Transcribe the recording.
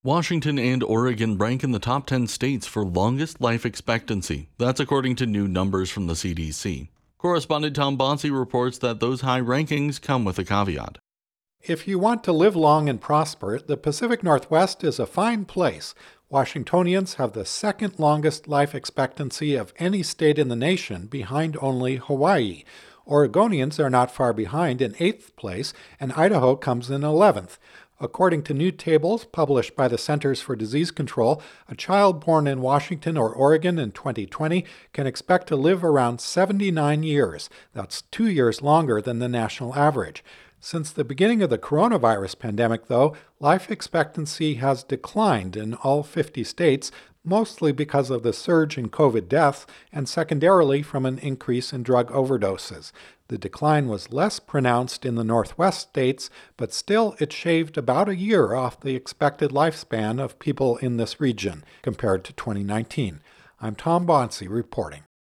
Washington and Oregon rank in the top 10 states for longest life expectancy. That's according to new numbers from the CDC. Correspondent Tom Bonsi reports that those high rankings come with a caveat. If you want to live long and prosper, the Pacific Northwest is a fine place. Washingtonians have the second longest life expectancy of any state in the nation, behind only Hawaii. Oregonians are not far behind in 8th place, and Idaho comes in 11th. According to new tables published by the Centers for Disease Control, a child born in Washington or Oregon in 2020 can expect to live around 79 years. That's 2 years longer than the national average. Since the beginning of the coronavirus pandemic, though, life expectancy has declined in all 50 states, mostly because of the surge in COVID deaths and secondarily from an increase in drug overdoses. The decline was less pronounced in the Northwest states, but still it shaved about a year off the expected lifespan of people in this region compared to 2019. I'm Tom Bonsi reporting.